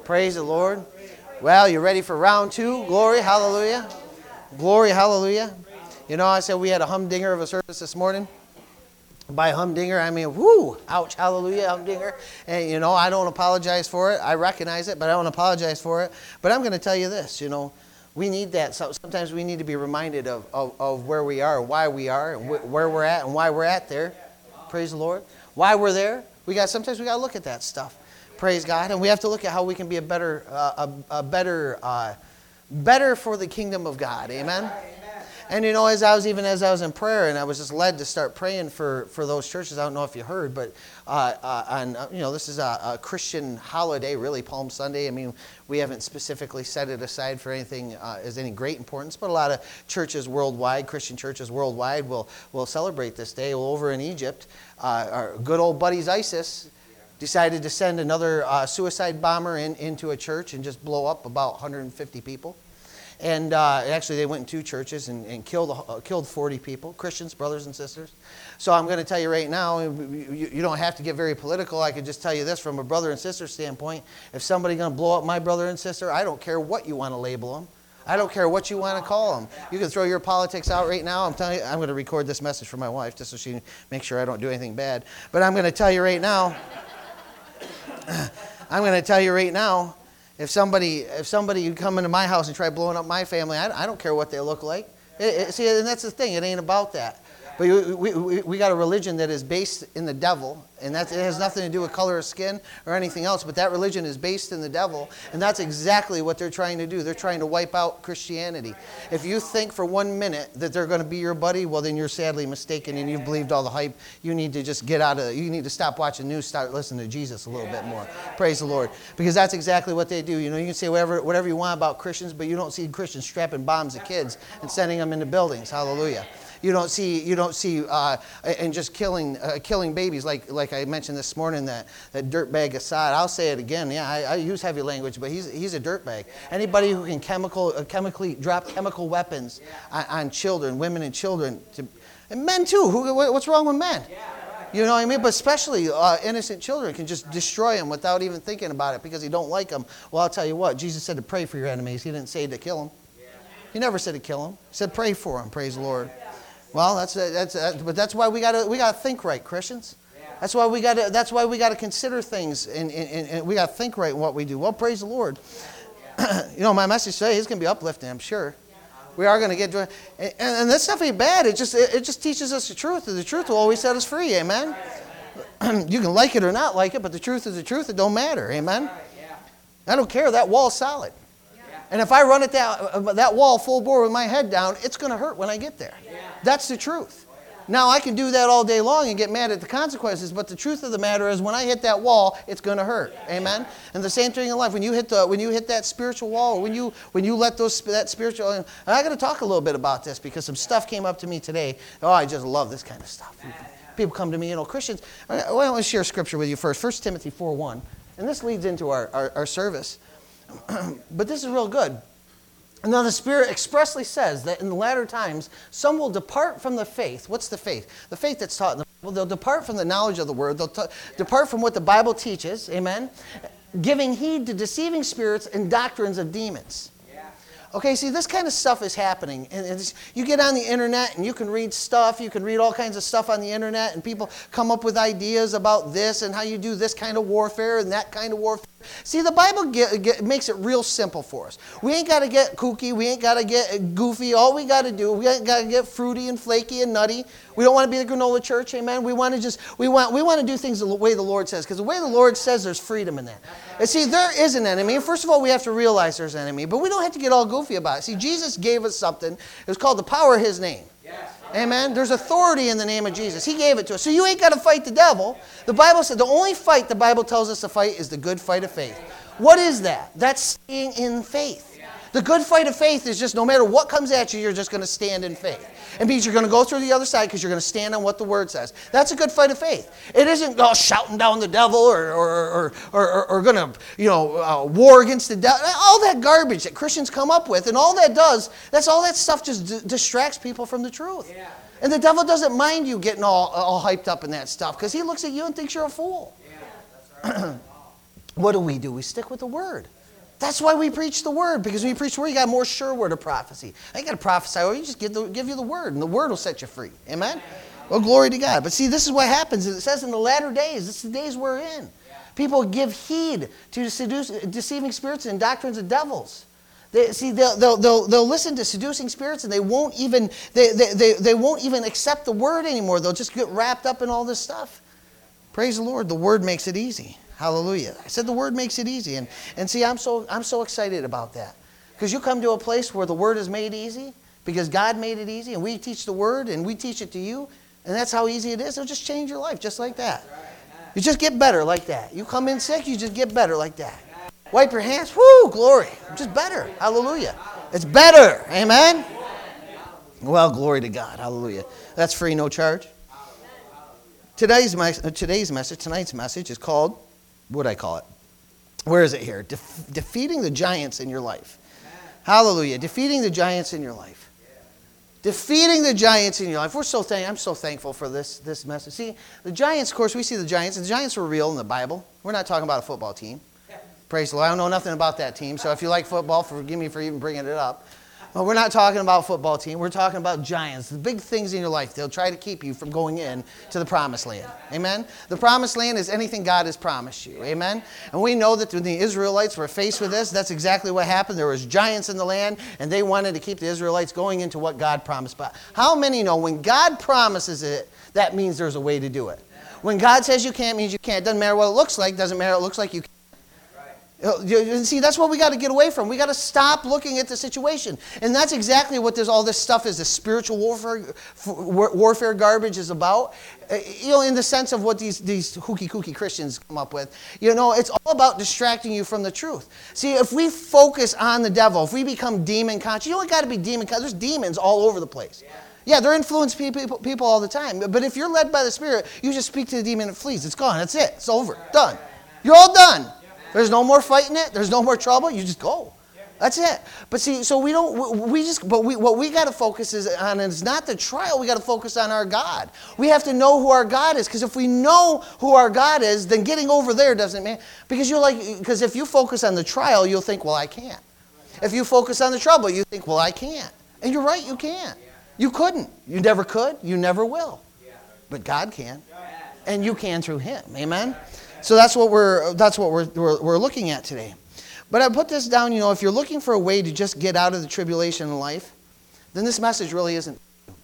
Praise the Lord. Well, you ready for round two? Glory, hallelujah. Glory, hallelujah. You know, I said we had a humdinger of a service this morning. By humdinger, I mean, whoo, ouch, hallelujah, humdinger. And, you know, I don't apologize for it. I recognize it, but I don't apologize for it. But I'm going to tell you this, you know, we need that. So sometimes we need to be reminded of where we are, why we are, and where we're at, and why we're at there. Praise the Lord. Why we're there. Sometimes we got to look at that stuff. Praise God. And we have to look at how we can be better for the kingdom of God. Amen. And you know, as I was in prayer, and I was just led to start praying for those churches. I don't know if you heard, but this is a Christian holiday, really, Palm Sunday. I mean, we haven't specifically set it aside for anything as any great importance, but a lot of churches worldwide, Christian churches worldwide, will celebrate this day. Well, over in Egypt, our good old buddies ISIS decided to send another suicide bomber into a church and just blow up about 150 people. And actually, they went in two churches and killed 40 people, Christians, brothers and sisters. So I'm going to tell you right now, you don't have to get very political. I could just tell you this from a brother and sister standpoint. If somebody's going to blow up my brother and sister, I don't care what you want to label them. I don't care what you want to call them. You can throw your politics out right now. I'm telling you, I'm going to record this message for my wife just so she can make sure I don't do anything bad. But I'm going to tell you right now, if somebody come into my house and try blowing up my family, I don't care what they look like. See, and that's the thing. It ain't about that. But we got a religion that is based in the devil, and it has nothing to do with color of skin or anything else, but that religion is based in the devil, and that's exactly what they're trying to do. They're trying to wipe out Christianity. If you think for 1 minute that they're going to be your buddy, well, then you're sadly mistaken, and you've believed all the hype. You need to just you need to stop watching news, start listening to Jesus a little bit more. Praise the Lord. Because that's exactly what they do. You know, you can say whatever you want about Christians, but you don't see Christians strapping bombs at kids and sending them into buildings. Hallelujah. You don't see, and just killing babies like I mentioned this morning, that dirtbag Assad. I'll say it again. Yeah, I use heavy language, but he's a dirtbag. Anybody who can chemically drop chemical weapons on children, women and children, and men too. What's wrong with men? You know what I mean? But especially innocent children can just destroy them without even thinking about it because he don't like them. Well, I'll tell you what. Jesus said to pray for your enemies. He didn't say to kill them. He never said to kill them. He said pray for them. Praise the Lord. Well, but that's why we gotta think right, Christians. That's why we gotta consider things and we gotta think right in what we do. Well, praise the Lord. You know, my message today is gonna be uplifting, I'm sure. We are gonna get to it, and this stuff ain't bad. It just teaches us the truth, and the truth will always set us free. Amen. You can like it or not like it, but the truth is the truth. It don't matter. Amen. I don't care. That wall's solid. And if I run at that wall full bore with my head down, it's going to hurt when I get there. That's the truth. Now, I can do that all day long and get mad at the consequences, but the truth of the matter is when I hit that wall, it's going to hurt. Amen? And the same thing in life. When you hit that spiritual wall, or when you let that spiritual... And I got to talk a little bit about this because some stuff came up to me today. Oh, I just love this kind of stuff. People come to me, Christians... I want to share scripture with you first. 1 Timothy 4:1. And this leads into our service. But this is real good. And now the Spirit expressly says that in the latter times, some will depart from the faith. What's the faith? The faith that's taught in the Bible. They'll depart from the knowledge of the Word. They'll depart from what the Bible teaches. Amen? Giving heed to deceiving spirits and doctrines of demons. Okay, see, this kind of stuff is happening. And you get on the internet and you can read stuff. You can read all kinds of stuff on the internet, and people come up with ideas about this and how you do this kind of warfare and that kind of warfare. See, the Bible makes it real simple for us. We ain't got to get kooky. We ain't got to get goofy. All we got to do, we ain't got to get fruity and flaky and nutty. We don't want to be the granola church, amen? We want to do things the way the Lord says, because the way the Lord says, there's freedom in that. And see, there is an enemy. And first of all, we have to realize there's an enemy, but we don't have to get all goofy about it. See, Jesus gave us something. It was called the power of His name. Amen. There's authority in the name of Jesus. He gave it to us. So you ain't got to fight the devil. The Bible said the only fight the Bible tells us to fight is the good fight of faith. What is that? That's staying in faith. The good fight of faith is just no matter what comes at you, you're just going to stand in faith. It means you're going to go through the other side because you're going to stand on what the Word says. That's a good fight of faith. It isn't shouting down the devil or going to war against the devil. All that garbage that Christians come up with, and all that does, that's all that stuff just distracts people from the truth. Yeah. And the devil doesn't mind you getting all hyped up in that stuff because he looks at you and thinks you're a fool. Yeah, that's right. what do? We stick with the Word. That's why we preach the Word, because when you preach the Word, you got a more sure word of prophecy. I ain't got to prophesy, or you just give you the Word, and the Word will set you free. Amen? Well, glory to God. But see, this is what happens. It says in the latter days, this is the days we're in. People give heed to deceiving spirits and doctrines of devils. They'll listen to seducing spirits, and they won't even accept the Word anymore. They'll just get wrapped up in all this stuff. Praise the Lord. The Word makes it easy. Hallelujah. I said the Word makes it easy. And see, I'm so excited about that. Because you come to a place where the Word is made easy, because God made it easy, and we teach the Word, and we teach it to you, and that's how easy it is. It'll just change your life just like that. You just get better like that. You come in sick, you just get better like that. Wipe your hands, whoo, glory. Just better. Hallelujah. It's better. Amen? Well, glory to God. Hallelujah. That's free, no charge. Tonight's message is called, what do I call it? Where is it here? Defeating the giants in your life. Hallelujah. Defeating the giants in your life. Defeating the giants in your life. I'm so thankful for this message. See, the giants, of course, we see the giants. And the giants were real in the Bible. We're not talking about a football team. Praise the Lord. I don't know nothing about that team. So if you like football, forgive me for even bringing it up. But we're not talking about a football team. We're talking about giants, the big things in your life. They'll try to keep you from going in to the promised land. Amen? The promised land is anything God has promised you. Amen? And we know that when the Israelites were faced with this, that's exactly what happened. There was giants in the land, and they wanted to keep the Israelites going into what God promised. But how many know when God promises it, that means there's a way to do it? When God says you can't, means you can't. It doesn't matter what it looks like. Doesn't matter what it looks like you can't. See, that's what we got to get away from. We got to stop looking at the situation. And that's exactly what all this stuff is, the spiritual warfare garbage is about. In the sense of what these hooky-kooky Christians come up with. It's all about distracting you from the truth. See, if we focus on the devil, if we become demon conscious, you don't got to be demon conscious. There's demons all over the place. Yeah, they're influencing people all the time. But if you're led by the Spirit, you just speak to the demon and it flees. It's gone. That's it. It's over. Done. You're all done. There's no more fighting it. There's no more trouble. You just go. That's it. But see, so what we got to focus on is not the trial. We got to focus on our God. We have to know who our God is, because if we know who our God is, then getting over there doesn't matter. Because if you focus on the trial, you'll think, well, I can't. If you focus on the trouble, you think, well, I can't. And you're right, you can't. You couldn't. You never could. You never will. But God can, and you can through Him. Amen. So that's what we're looking at today. But I put this down, if you're looking for a way to just get out of the tribulation in life, then this message really isn't.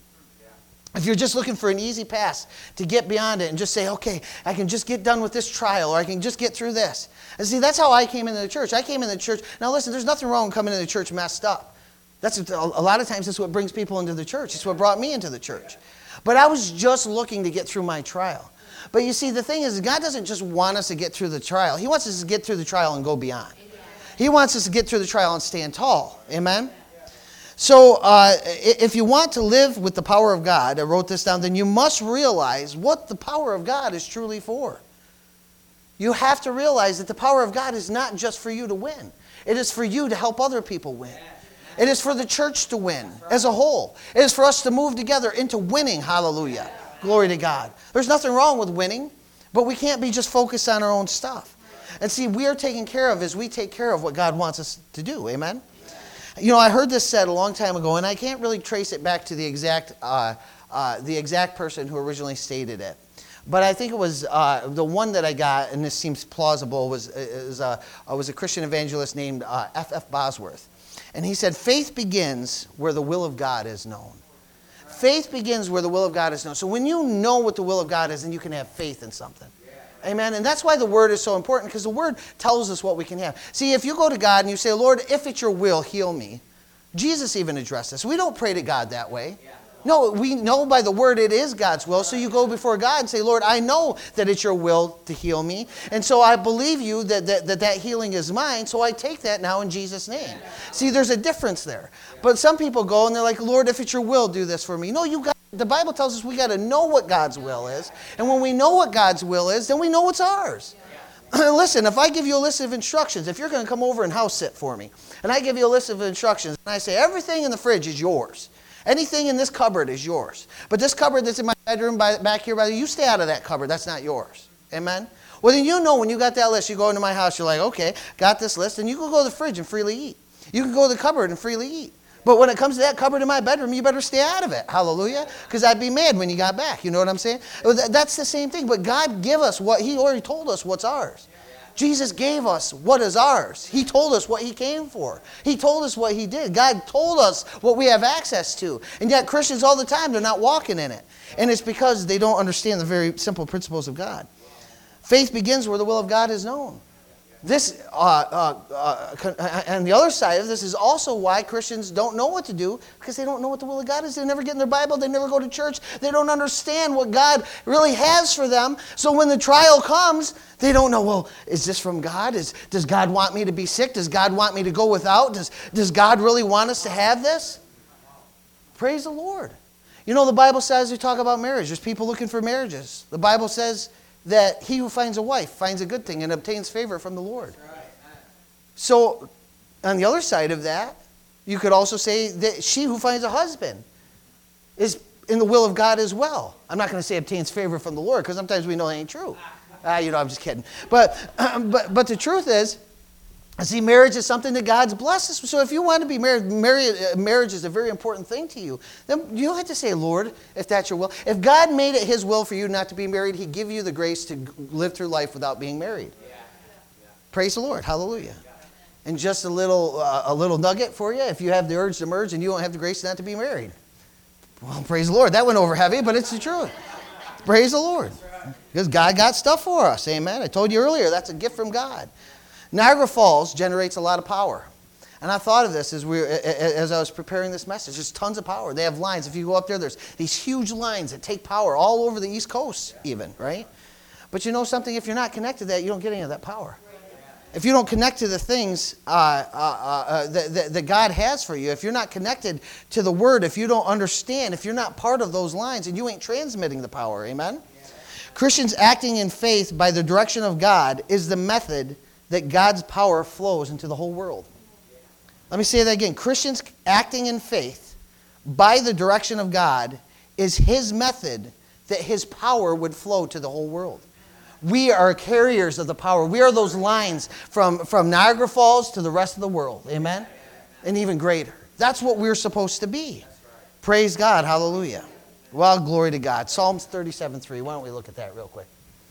If you're just looking for an easy pass to get beyond it and just say, okay, I can just get done with this trial, or I can just get through this. And see, that's how I came into the church. I came into the church. Now listen, there's nothing wrong with coming into the church messed up. A lot of times that's what brings people into the church. It's what brought me into the church. But I was just looking to get through my trial. But you see, the thing is, God doesn't just want us to get through the trial. He wants us to get through the trial and go beyond. He wants us to get through the trial and stand tall. Amen? So if you want to live with the power of God, I wrote this down, then you must realize what the power of God is truly for. You have to realize that the power of God is not just for you to win. It is for you to help other people win. It is for the church to win as a whole. It is for us to move together into winning. Hallelujah. Glory to God. There's nothing wrong with winning, but we can't be just focused on our own stuff. And see, we are taken care of as we take care of what God wants us to do. Amen? I heard this said a long time ago, and I can't really trace it back to the exact person who originally stated it. But I think it was the one that I got, and this seems plausible, was a Christian evangelist named F.F. Bosworth. And he said, faith begins where the will of God is known. Faith begins where the will of God is known. So when you know what the will of God is, then you can have faith in something. Amen? And that's why the Word is so important, because the Word tells us what we can have. See, if you go to God and you say, Lord, if it's your will, heal me. Jesus even addressed this. We don't pray to God that way. No, we know by the Word it is God's will. So you go before God and say, Lord, I know that it's your will to heal me. And so I believe you that healing is mine. So I take that now in Jesus' name. See, there's a difference there. But some people go and they're like, Lord, if it's your will, do this for me. No, the Bible tells us we got to know what God's will is. And when we know what God's will is, then we know what's ours. Listen, if I give you a list of instructions, if you're going to come over and house sit for me, and I give you a list of instructions, and I say everything in the fridge is yours. Anything in this cupboard is yours. But this cupboard that's in my bedroom back here, you stay out of that cupboard. That's not yours. Amen? Well, then you know when you got that list, you go into my house, you're like, okay, got this list, and you can go to the fridge and freely eat. You can go to the cupboard and freely eat. But when it comes to that cupboard in my bedroom, you better stay out of it. Hallelujah. Because I'd be mad when you got back. You know what I'm saying? That's the same thing. But God give us what He already told us what's ours. Jesus gave us what is ours. He told us what He came for. He told us what He did. God told us what we have access to. And yet Christians all the time, they're not walking in it. And it's because they don't understand the very simple principles of God. Faith begins where the will of God is known. This, and the other side of this is also why Christians don't know what to do, because they don't know what the will of God is. They never get in their Bible. They never go to church. They don't understand what God really has for them. So when the trial comes, they don't know, well, is this from God? Does God want me to be sick? Does God want me to go without? Does God really want us to have this? Praise the Lord. You know, the Bible says, we talk about marriage. There's people looking for marriages. The Bible says that he who finds a wife finds a good thing and obtains favor from the Lord. So, on the other side of that, you could also say that she who finds a husband is in the will of God as well. I'm not going to say obtains favor from the Lord, because sometimes we know it ain't true. I'm just kidding. But the truth is, see, marriage is something that God's blessed us. So if you want to be married, marriage is a very important thing to you. Then you don't have to say, Lord, if that's your will. If God made it His will for you not to be married, He'd give you the grace to live through life without being married. Praise the Lord. Hallelujah. And just a little nugget for you. If you have the urge to merge and you don't have the grace not to be married. Well, praise the Lord. That went over heavy, but it's the truth. Praise the Lord. Because God got stuff for us. Amen. I told you earlier, that's a gift from God. Niagara Falls generates a lot of power. And I thought of this as I was preparing this message. There's tons of power. They have lines. If you go up there, there's these huge lines that take power all over the East Coast even, right? But you know something? If you're not connected to that, you don't get any of that power. If you don't connect to the things that God has for you, if you're not connected to the Word, if you don't understand, if you're not part of those lines, and you ain't transmitting the power, amen? Christians acting in faith by the direction of God is the method that God's power flows into the whole world. Let me say that again. Christians acting in faith by the direction of God is His method that His power would flow to the whole world. We are carriers of the power. We are those lines from Niagara Falls to the rest of the world. Amen? And even greater. That's what we're supposed to be. Praise God. Hallelujah. Well, glory to God. Psalms 37:3. Why don't we look at that real quick?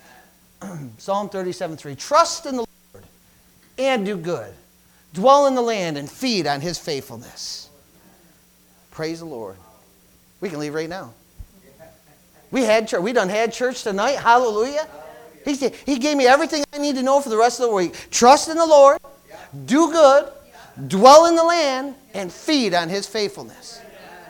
Psalm 37:3. Trust in the Lord and do good. Dwell in the land and feed on His faithfulness. Praise the Lord. We can leave right now. We had church. We done had church tonight. Hallelujah. He gave me everything I need to know for the rest of the week. Trust in the Lord, do good, dwell in the land, and feed on His faithfulness.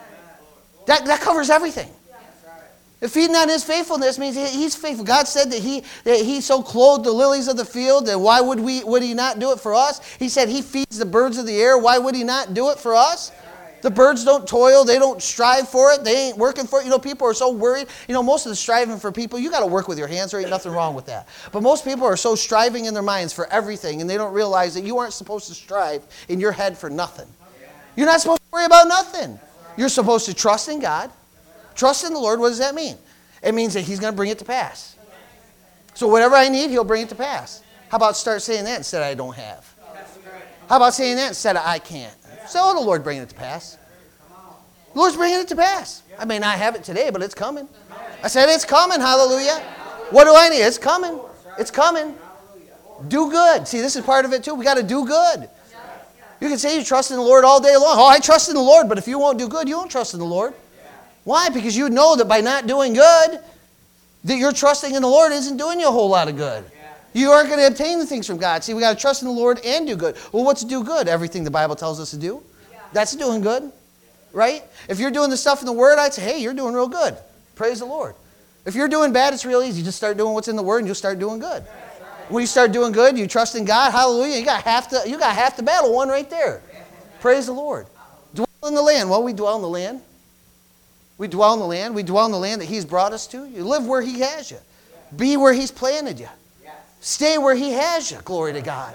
That covers everything. If feeding on His faithfulness means He's faithful. God said that He so clothed the lilies of the field, and why would He not do it for us? He said He feeds the birds of the air. Why would He not do it for us? The birds don't toil. They don't strive for it. They ain't working for it. You know, people are so worried. You know, most of the striving for people, you got to work with your hands. There ain't nothing wrong with that. But most people are so striving in their minds for everything, and they don't realize that you aren't supposed to strive in your head for nothing. You're not supposed to worry about nothing. You're supposed to trust in God. Trust in the Lord. What does that mean? It means that He's going to bring it to pass. So whatever I need, He'll bring it to pass. How about start saying that instead of I don't have? How about saying that instead of I can't? So the Lord bringing it to pass. The Lord's bringing it to pass. I may not have it today, but it's coming. I said it's coming. Hallelujah. What do I need? It's coming. It's coming. Do good. See, this is part of it too. We got to do good. You can say you trust in the Lord all day long. Oh, I trust in the Lord, but if you won't do good, you don't trust in the Lord. Why? Because you know that by not doing good, that your trusting in the Lord isn't doing you a whole lot of good. You aren't going to obtain the things from God. See, we got to trust in the Lord and do good. Well, what's do good? Everything the Bible tells us to do. That's doing good, right? If you're doing the stuff in the Word, I'd say, hey, you're doing real good. Praise the Lord. If you're doing bad, it's real easy. Just start doing what's in the Word and you'll start doing good. When you start doing good, you trust in God, hallelujah, you got half the battle won right there. Praise the Lord. Dwell in the land. Well, we dwell in the land. We dwell in the land. We dwell in the land that He's brought us to. You live where He has you. Be where He's planted you. Stay where He has you. Glory to God.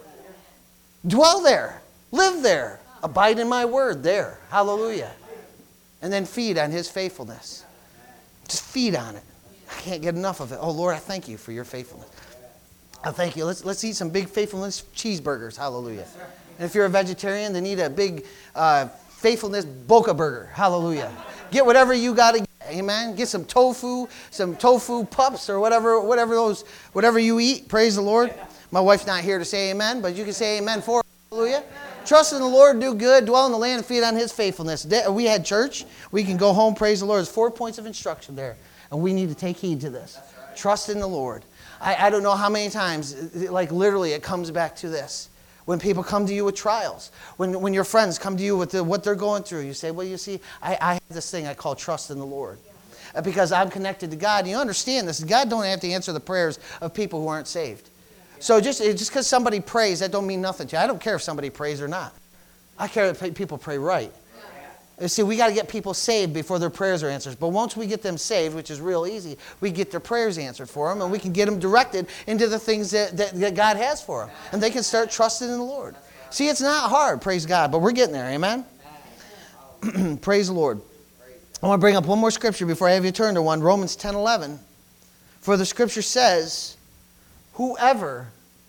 Dwell there. Live there. Abide in my word there. Hallelujah. And then feed on His faithfulness. Just feed on it. I can't get enough of it. Oh, Lord, I thank You for Your faithfulness. Oh, thank you. Let's eat some big faithfulness cheeseburgers. Hallelujah. And if you're a vegetarian, then eat a big faithfulness Boca burger. Hallelujah. Get whatever you got to get. Amen. Get some tofu pups, or whatever you eat. Praise the Lord. My wife's not here to say amen, but you can say amen for it. Hallelujah. Trust in the Lord, do good, dwell in the land, and feed on His faithfulness. We had church. We can go home. Praise the Lord. There's 4 points of instruction there, and we need to take heed to this. Right. Trust in the Lord. I don't know how many times, like literally, it comes back to this. When people come to you with trials, when your friends come to you with what they're going through, you say, well, you see, I have this thing I call trust in the Lord. Because I'm connected to God. And you understand this. God don't have to answer the prayers of people who aren't saved. So just because somebody prays, that don't mean nothing to you. I don't care if somebody prays or not. I care if people pray right. You see, we got to get people saved before their prayers are answered. But once we get them saved, which is real easy, we get their prayers answered for them, and we can get them directed into the things that God has for them. And they can start trusting in the Lord. See, it's not hard, praise God, but we're getting there, amen? Praise the Lord. I want to bring up one more scripture before I have you turn to one, Romans 10:11. For the scripture says, whoever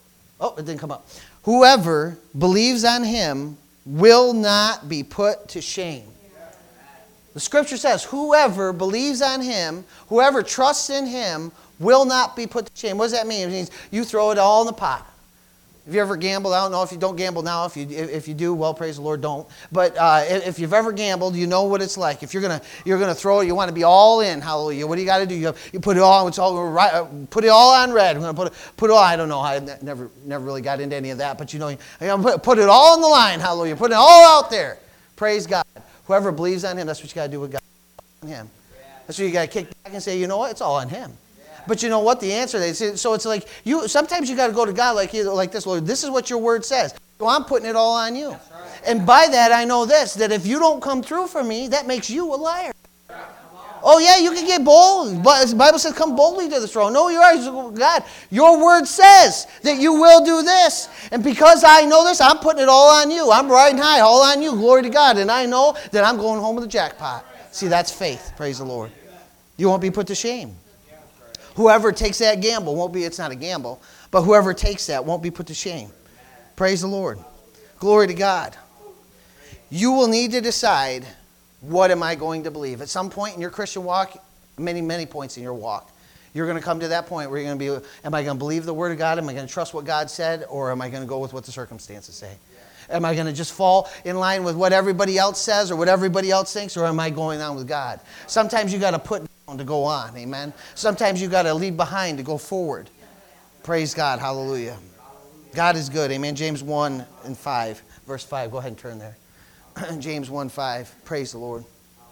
believes on Him will not be put to shame. The scripture says, whoever believes on Him, whoever trusts in Him, will not be put to shame. What does that mean? It means you throw it all in the pot. Have you ever gambled? I don't know if you don't gamble now. If you do, well, praise the Lord, don't. But if you've ever gambled, you know what it's like. If you're gonna throw it, you want to be all in. Hallelujah. What do you got to do? You put it all. It's all right. Put it all on red. I'm gonna put it all. I don't know. I never really got into any of that. But you know, put it all on the line. Hallelujah. Put it all out there. Praise God. Whoever believes on Him, that's what you got to do with God. On Him. That's what you got to kick back and say, you know what? It's all on Him. But you know what? The answer is, so it's like, sometimes you got to go to God like this, Lord, this is what your word says. So I'm putting it all on you. Right. And by that, I know this, that if you don't come through for me, that makes you a liar. Oh, yeah, you can get bold. But the Bible says, come boldly to the throne. No, you're right. God, your word says that you will do this. And because I know this, I'm putting it all on you. I'm riding high, all on you. Glory to God. And I know that I'm going home with a jackpot. See, that's faith. Praise the Lord. You won't be put to shame. Whoever takes that gamble won't be, it's not a gamble, but whoever takes that won't be put to shame. Praise the Lord. Glory to God. You will need to decide, what am I going to believe? At some point in your Christian walk, many points in your walk, you're going to come to that point where you're going to be, am I going to believe the Word of God? Am I going to trust what God said? Or am I going to go with what the circumstances say? Am I going to just fall in line with what everybody else says or what everybody else thinks? Or am I going on with God? Sometimes you got to put down to go on. Amen. Sometimes you got to leave behind to go forward. Praise God. Hallelujah. God is good. Amen. James 1:5. Verse 5. Go ahead and turn there. James 1:5. Praise the Lord.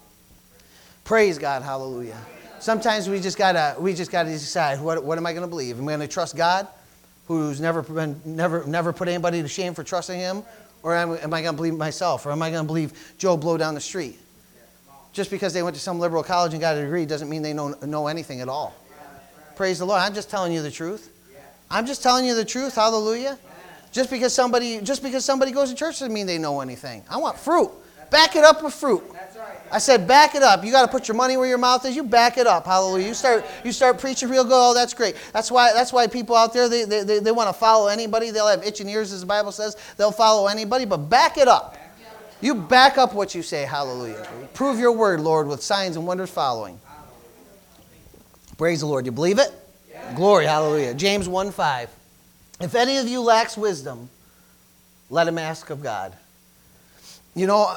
Praise God. Hallelujah. Sometimes we just gotta decide, what am I going to believe? Am I going to trust God, who's never put anybody to shame for trusting Him? Or am I going to believe myself? Or am I going to believe Joe Blow down the street? Just because they went to some liberal college and got a degree doesn't mean they know anything at all. Praise the Lord. I'm just telling you the truth. I'm just telling you the truth. Hallelujah. Just because somebody goes to church doesn't mean they know anything. I want fruit. Back it up with fruit. I said back it up. You got to put your money where your mouth is. You back it up. Hallelujah. You start preaching real good. Oh, that's great. That's why people out there, they want to follow anybody. They'll have itching ears, as the Bible says. They'll follow anybody, but back it up. You back up what you say. Hallelujah. Prove your word, Lord, with signs and wonders following. Praise the Lord. You believe it? Glory. Hallelujah. James 1:5. If any of you lacks wisdom, let him ask of God. You know,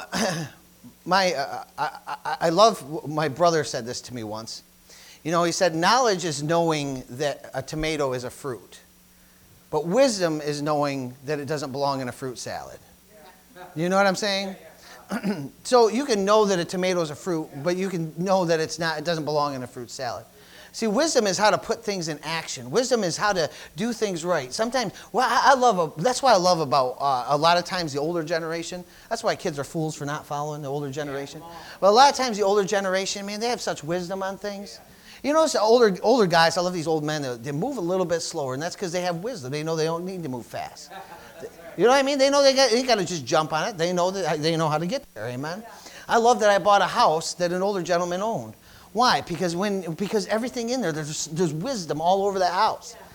I love, my brother said this to me once. You know, he said, knowledge is knowing that a tomato is a fruit. But wisdom is knowing that it doesn't belong in a fruit salad. You know what I'm saying? So you can know that a tomato is a fruit, but you can know that it doesn't belong in a fruit salad. See, wisdom is how to put things in action. Wisdom is how to do things right. Sometimes, that's what I love about a lot of times the older generation. That's why kids are fools for not following the older generation. But a lot of times the older generation, man, they have such wisdom on things. You notice the older guys, I love these old men, they move a little bit slower, and that's because they have wisdom. They know they don't need to move fast. You know what I mean? They know they got to just jump on it. They know how to get there. Amen. I love that I bought a house that an older gentleman owned. Why? Because everything in there, there's wisdom all over the house.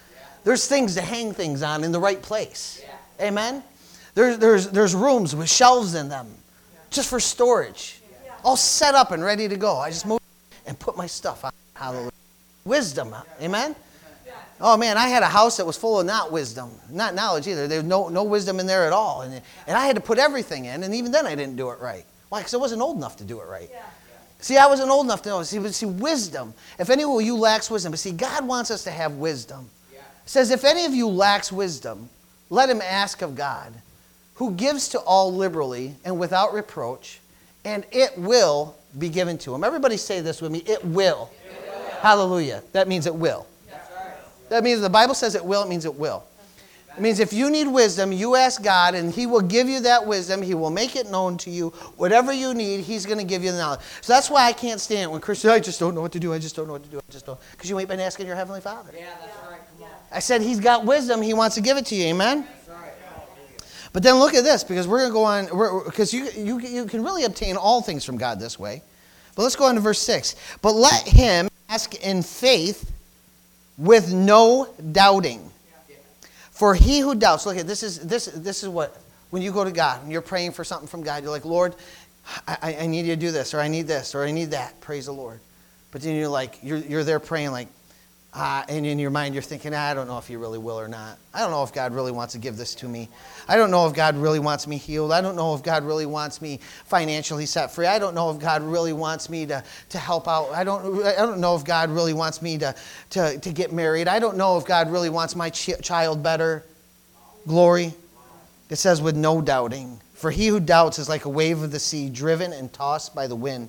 There's things to hang things on in the right place. Yeah. Amen? There's rooms with shelves in them just for storage. Yeah. All set up and ready to go. I just move and put my stuff on. Hallelujah. Wisdom. Amen? Oh, man, I had a house that was full of not wisdom, not knowledge either. There was no wisdom in there at all. And I had to put everything in, and even then I didn't do it right. Why? Because I wasn't old enough to do it right. Yeah. See, I wasn't old enough to know. See, wisdom. If any of you lacks wisdom, but see, God wants us to have wisdom. Yeah. It says, if any of you lacks wisdom, let him ask of God, who gives to all liberally and without reproach, and it will be given to him. Everybody say this with me. It will. It will. Hallelujah. That means it will. That means the Bible says it will, it means it will. It means if you need wisdom, you ask God, and he will give you that wisdom. He will make it known to you. Whatever you need, he's going to give you the knowledge. So that's why I can't stand it when Christians say, I just don't know what to do, I just don't know what to do, I just don't. Because you ain't been asking your Heavenly Father. Yeah, that's right. Come on. I said he's got wisdom, he wants to give it to you. Amen? That's right. But then look at this, because we're going to go on, because you can really obtain all things from God this way. But let's go on to verse 6. But let him ask in faith, with no doubting. For he who doubts, look at this is what, when you go to God and you're praying for something from God, you're like, Lord, I need you to do this, or I need this, or I need that. Praise the Lord. But then you're like, you're there praying like, and in your mind you're thinking, I don't know if he really will or not. I don't know if God really wants to give this to me. I don't know if God really wants me healed. I don't know if God really wants me financially set free. I don't know if God really wants me to help out. I don't know if God really wants me to get married. I don't know if God really wants my child better. Glory. It says with no doubting. For he who doubts is like a wave of the sea, driven and tossed by the wind.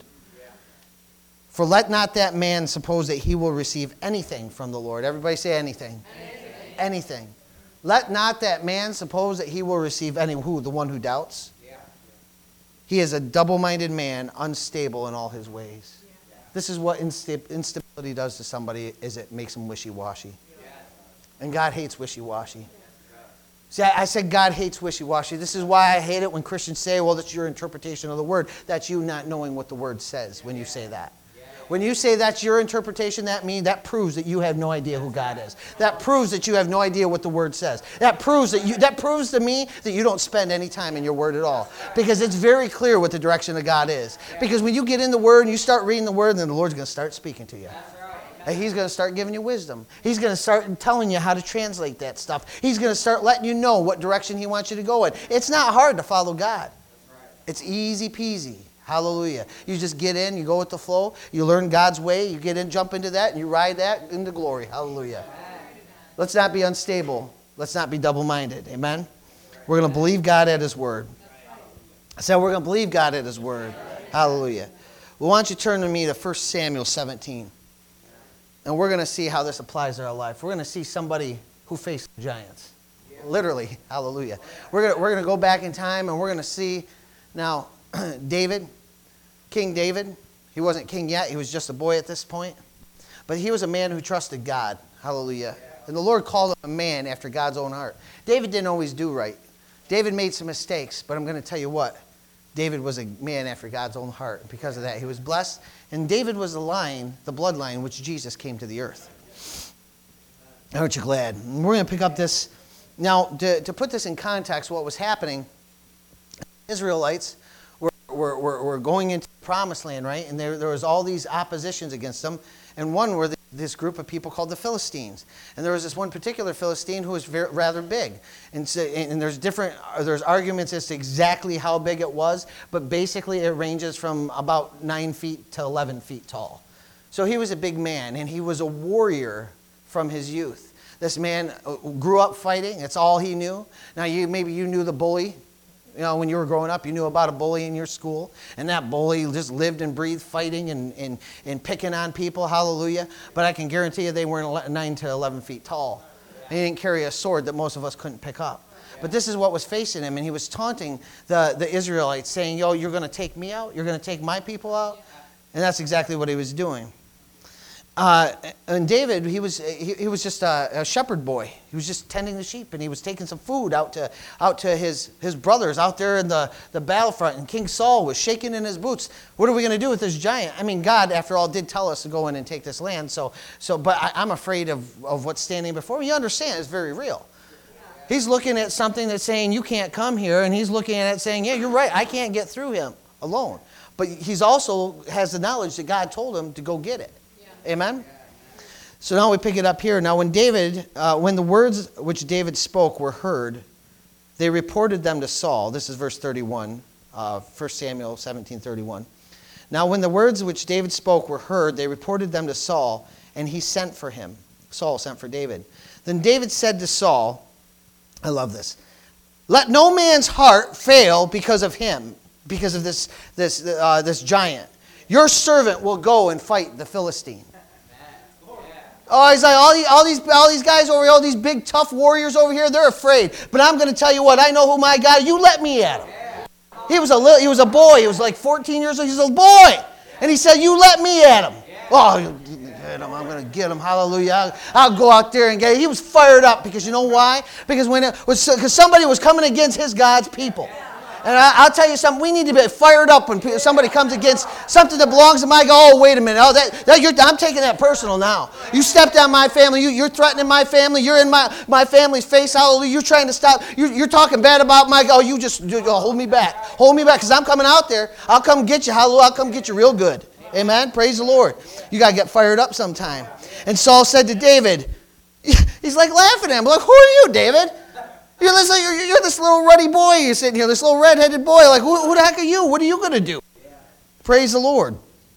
For let not that man suppose that he will receive anything from the Lord. Everybody say anything. Anything. Let not that man suppose that he will receive any. Who? The one who doubts? Yeah. He is a double-minded man, unstable in all his ways. Yeah. This is what instability does to somebody, is it makes them wishy-washy. Yeah. And God hates wishy-washy. See, I said God hates wishy-washy. This is why I hate it when Christians say, well, that's your interpretation of the word. That's you not knowing what the word says when you say that. When you say that's your interpretation, that proves that you have no idea who God is. That proves that you have no idea what the Word says. That proves to me that you don't spend any time in your Word at all. Because it's very clear what the direction of God is. Because when you get in the Word and you start reading the Word, then the Lord's going to start speaking to you. And he's going to start giving you wisdom. He's going to start telling you how to translate that stuff. He's going to start letting you know what direction he wants you to go in. It's not hard to follow God. It's easy peasy. Hallelujah. You just get in, you go with the flow, you learn God's way, you get in, jump into that, and you ride that into glory. Hallelujah. Let's not be unstable. Let's not be double-minded. Amen? We're going to believe God at his word. I said we're going to believe God at his word. Hallelujah. Well, why don't you turn to me to 1 Samuel 17. And we're going to see how this applies to our life. We're going to see somebody who faced giants. Literally. Hallelujah. We're going to go back in time, and we're going to see now David. King David, he wasn't king yet. He was just a boy at this point. But he was a man who trusted God. Hallelujah. And the Lord called him a man after God's own heart. David didn't always do right. David made some mistakes. But I'm going to tell you what. David was a man after God's own heart. Because of that, he was blessed. And David was the bloodline, which Jesus came to the earth. Aren't you glad? And we're going to pick up this. Now, to put this in context, what was happening, Israelites were going into the promised land, right? And there was all these oppositions against them. And one were this group of people called the Philistines. And there was this one particular Philistine who was rather big. And there's arguments as to exactly how big it was, but basically it ranges from about 9 feet to 11 feet tall. So he was a big man, and he was a warrior from his youth. This man grew up fighting. That's all he knew. Now, maybe you knew the bully. You know, when you were growing up, you knew about a bully in your school. And that bully just lived and breathed fighting and picking on people. Hallelujah. But I can guarantee you they weren't 9 to 11 feet tall. And he didn't carry a sword that most of us couldn't pick up. But this is what was facing him. And he was taunting the Israelites, saying, yo, you're going to take me out? You're going to take my people out? And that's exactly what he was doing. And David, he was just a shepherd boy. He was just tending the sheep, and he was taking some food out to his brothers out there in the battlefront. And King Saul was shaking in his boots. What are we going to do with this giant? I mean, God, after all, did tell us to go in and take this land. But I'm afraid of what's standing before me. You understand, it's very real. He's looking at something that's saying, you can't come here, and he's looking at it saying, yeah, you're right, I can't get through him alone. But he's also has the knowledge that God told him to go get it. Amen? So now we pick it up here. Now when the words which David spoke were heard, they reported them to Saul. This is verse 31, 1 Samuel 17:31. Now when the words which David spoke were heard, they reported them to Saul, and he sent for him. Saul sent for David. Then David said to Saul, I love this, let no man's heart fail because of him, because of this giant. Your servant will go and fight the Philistine. Oh, he's like, all these guys over here, all these big tough warriors over here, they're afraid. But I'm going to tell you what, I know who my God, you let me at him. He was a boy, he was like 14 years old, he's a boy. And he said, you let me at him. Oh, I'm going to get him, hallelujah. I'll go out there and get him. He was fired up because you know why? Because somebody was coming against his God's people. And I'll tell you something, we need to be fired up when somebody comes against something that belongs to my God. Oh, wait a minute. I'm taking that personal now. You stepped on my family. You're threatening my family. You're in my family's face. Hallelujah. You're trying to stop. You're talking bad about my God. Oh, you just hold me back. Hold me back because I'm coming out there. I'll come get you. Hallelujah. I'll come get you real good. Amen. Praise the Lord. You got to get fired up sometime. And Saul said to David, he's like laughing at him. Like, who are you, David? You're this little ruddy boy. You're sitting here, this little red-headed boy. Like, who the heck are you? What are you going to do? Yeah. Praise the Lord.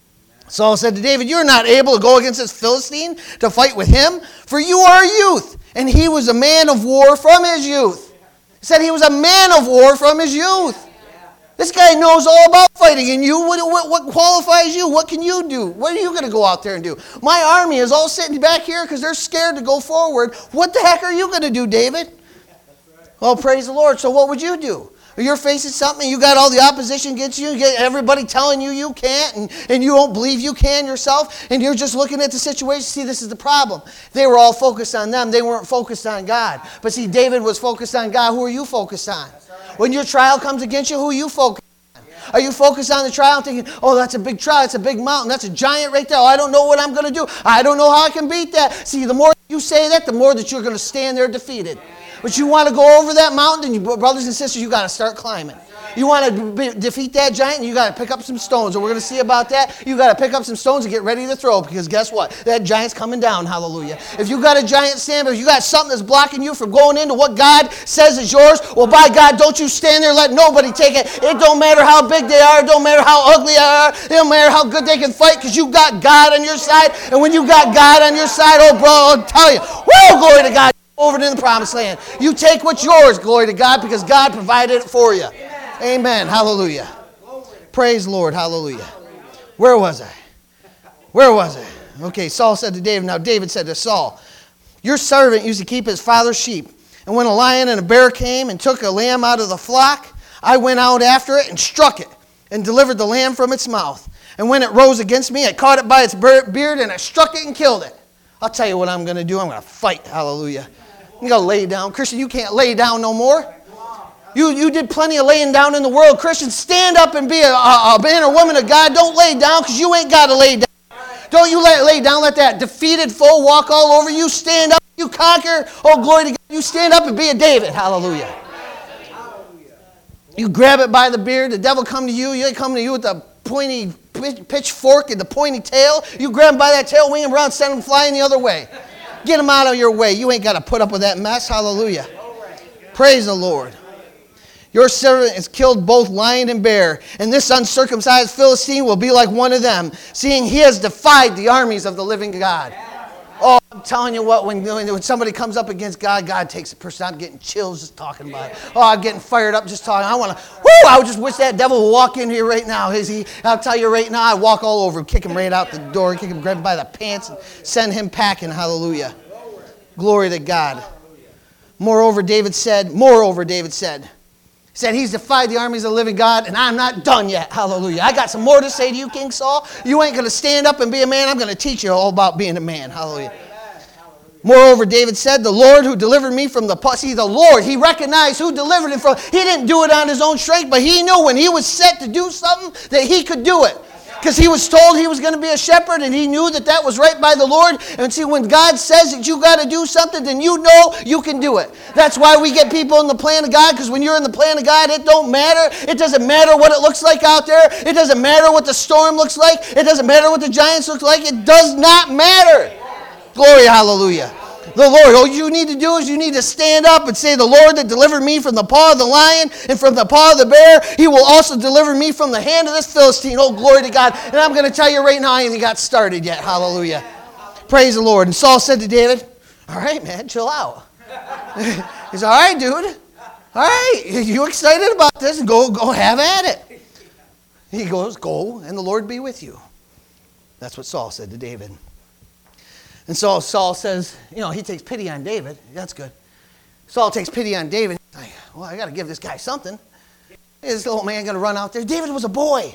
Saul said to David, you're not able to go against this Philistine to fight with him, for you are a youth. And he was a man of war from his youth. He said he was a man of war from his youth. This guy knows all about fighting. And you, what qualifies you? What can you do? What are you going to go out there and do? My army is all sitting back here because they're scared to go forward. What the heck are you going to do, David? Well, praise the Lord. So what would you do? You're facing something, you got all the opposition against you, you get everybody telling you can't, and you don't believe you can yourself, and you're just looking at the situation. See, this is the problem. They were all focused on them. They weren't focused on God. But see, David was focused on God. Who are you focused on? When your trial comes against you, who are you focused on? Are you focused on the trial thinking, oh, that's a big trial, it's a big mountain, that's a giant right there. Oh, I don't know what I'm going to do. I don't know how I can beat that. See, the more you say that, the more that you're going to stand there defeated. But you want to go over that mountain, and brothers and sisters, you got to start climbing. You want to defeat that giant, you got to pick up some stones. And we're going to see about that. You got to pick up some stones and get ready to throw, because guess what? That giant's coming down, hallelujah. If you got a giant stand, if you got something that's blocking you from going into what God says is yours, well, by God, don't you stand there and let nobody take it. It don't matter how big they are. It don't matter how ugly they are. It don't matter how good they can fight, because you got God on your side. And when you got God on your side, oh, bro, I'll tell you, woo, glory to God. Over to the promised land. You take what's yours, glory to God, because God provided it for you. Amen. Hallelujah. Praise the Lord. Hallelujah. Where was I? Okay, Saul said to David, now David said to Saul, your servant used to keep his father's sheep, and when a lion and a bear came and took a lamb out of the flock, I went out after it and struck it and delivered the lamb from its mouth. And when it rose against me, I caught it by its beard and I struck it and killed it. I'll tell you what I'm going to do. I'm going to fight. Hallelujah. You got to lay down. Christian, you can't lay down no more. You did plenty of laying down in the world. Christian, stand up and be a man or woman of God. Don't lay down, because you ain't got to lay down. Don't you lay down. Let that defeated foe walk all over you. Stand up. You conquer. Oh, glory to God. You stand up and be a David. Hallelujah. You grab it by the beard. The devil come to you. You come to you with the pointy pitchfork and the pointy tail. You grab him by that tail, wing him around, send him flying the other way. Get him out of your way. You ain't got to put up with that mess. Hallelujah. Praise the Lord. Your servant has killed both lion and bear, and this uncircumcised Philistine will be like one of them, seeing he has defied the armies of the living God. Oh, I'm telling you what, when somebody comes up against God, God takes a person. I'm getting chills just talking about it. Oh, I'm getting fired up just talking. I would just wish that devil would walk in here right now. I'll tell you right now, I'd walk all over him, kick him right out the door, kick him, grab him by the pants, and send him packing. Hallelujah. Glory to God. Moreover, David said, He said he's defied the armies of the living God, and I'm not done yet. Hallelujah. I got some more to say to you, King Saul. You ain't going to stand up and be a man. I'm going to teach you all about being a man. Hallelujah. Moreover, David said, the Lord who delivered me from the see, the Lord, he recognized who delivered him from. He didn't do it on his own strength, but he knew when he was set to do something that he could do it. Because he was told he was going to be a shepherd, and he knew that that was right by the Lord. And see, when God says that you got to do something, then you know you can do it. That's why we get people in the plan of God, because when you're in the plan of God, it don't matter. It doesn't matter what it looks like out there. It doesn't matter what the storm looks like. It doesn't matter what the giants look like. It does not matter. Glory, hallelujah. The Lord, all you need to do is you need to stand up and say, the Lord that delivered me from the paw of the lion and from the paw of the bear, he will also deliver me from the hand of this Philistine. Oh, glory to God. And I'm going to tell you right now, I ain't even got started yet. Hallelujah. Praise the Lord. And Saul said to David, all right, man, chill out. He's all right, dude. All right, you excited about this? Go have at it. He goes, go, and the Lord be with you. That's what Saul said to David. And so Saul says, he takes pity on David. That's good. Saul takes pity on David. He's like, well, I got to give this guy something. Is this little man going to run out there? David was a boy.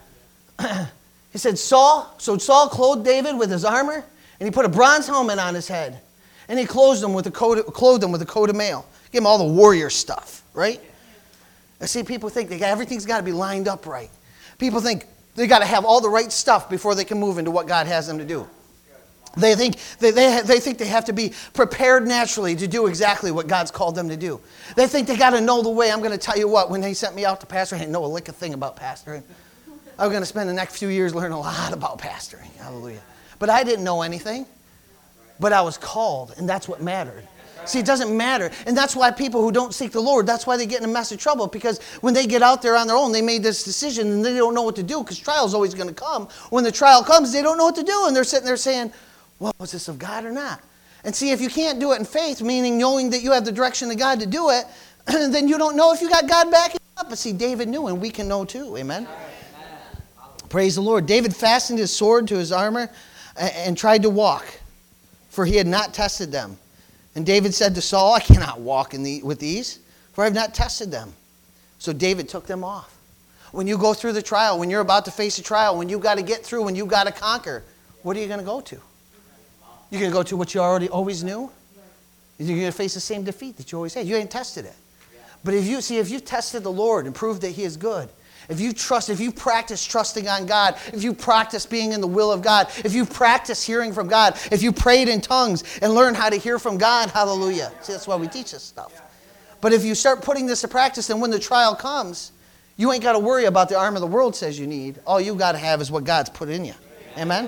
He said, so Saul clothed David with his armor, and he put a bronze helmet on his head, and he clothed him with a coat of mail. Give him all the warrior stuff, right? I see people think everything's got to be lined up right. People think they got to have all the right stuff before they can move into what God has them to do. They think they have to be prepared naturally to do exactly what God's called them to do. They think they got to know the way. I'm going to tell you what, when they sent me out to pastor, I didn't know a lick of thing about pastoring. I was going to spend the next few years learning a lot about pastoring. Hallelujah. But I didn't know anything. But I was called, and that's what mattered. See, it doesn't matter. And that's why people who don't seek the Lord, that's why they get in a mess of trouble. Because when they get out there on their own, they made this decision, and they don't know what to do because trial's always going to come. When the trial comes, they don't know what to do. And they're sitting there saying, well, was this of God or not? And see, if you can't do it in faith, meaning knowing that you have the direction of God to do it, then you don't know if you got God backing up. But see, David knew, and we can know too. Amen? Praise the Lord. David fastened his sword to his armor and tried to walk, for he had not tested them. And David said to Saul, I cannot walk with these, for I have not tested them. So David took them off. When you go through the trial, when you're about to face a trial, when you've got to get through, when you've got to conquer, what are you going to go to? You're going to go to what you always knew? You're going to face the same defeat that you always had. You ain't tested it. But if you've tested the Lord and proved that he is good, if you practice trusting on God, if you practice being in the will of God, if you practice hearing from God, if you prayed in tongues and learn how to hear from God, hallelujah. See, that's why we teach this stuff. But if you start putting this to practice, then when the trial comes, you ain't got to worry about the armor the world says you need. All you got to have is what God's put in you. Amen?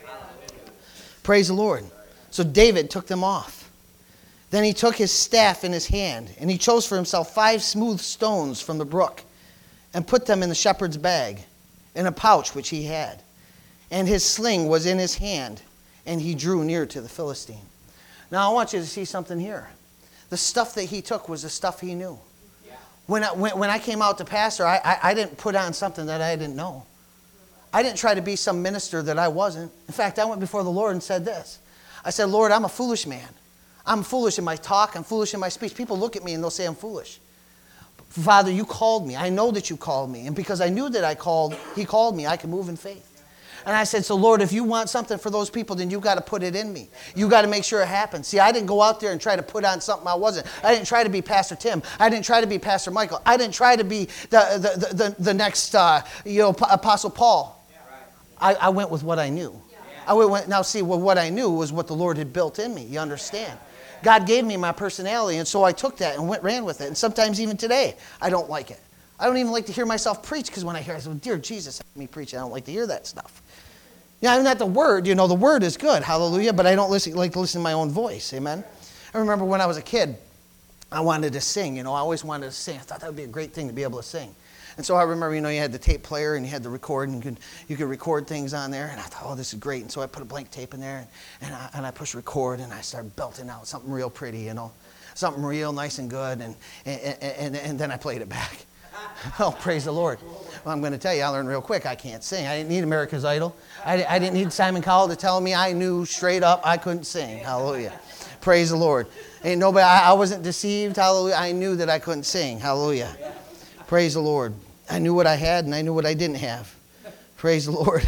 Praise the Lord. So David took them off. Then he took his staff in his hand, and he chose for himself 5 smooth stones from the brook, and put them in the shepherd's bag, in a pouch which he had. And his sling was in his hand, and he drew near to the Philistine. Now I want you to see something here. The stuff that he took was the stuff he knew. When I came out to pastor, I didn't put on something that I didn't know. I didn't try to be some minister that I wasn't. In fact, I went before the Lord and said this. I said, Lord, I'm a foolish man. I'm foolish in my talk. I'm foolish in my speech. People look at me and they'll say I'm foolish. Father, you called me. I know that you called me. And because I knew that he called me, I could move in faith. And I said, so Lord, if you want something for those people, then you've got to put it in me. You've got to make sure it happens. See, I didn't go out there and try to put on something I wasn't. I didn't try to be Pastor Tim. I didn't try to be Pastor Michael. I didn't try to be the next Apostle Paul. I went with what I knew. Now see, what I knew was what the Lord had built in me. You understand? God gave me my personality, and so I took that and ran with it. And sometimes even today, I don't like it. I don't even like to hear myself preach, because when I hear it, I say, dear Jesus, let me preach. I don't like to hear that stuff. Yeah, I'm not the word. The word is good, hallelujah, but I don't like to listen to my own voice, amen? I remember when I was a kid, I wanted to sing. I always wanted to sing. I thought that would be a great thing to be able to sing. And so I remember, you had the tape player and you had the record, and you could record things on there. And I thought, oh, this is great. And so I put a blank tape in there, and I pushed record, and I started belting out something real pretty, something real nice and good. And then I played it back. Oh, praise the Lord. Well, I'm going to tell you, I learned real quick I can't sing. I didn't need America's Idol. I didn't need Simon Cowell to tell me. I knew straight up I couldn't sing. Hallelujah. Praise the Lord. Ain't nobody. I wasn't deceived. Hallelujah. I knew that I couldn't sing. Hallelujah. Praise the Lord. I knew what I had and I knew what I didn't have. Praise the Lord.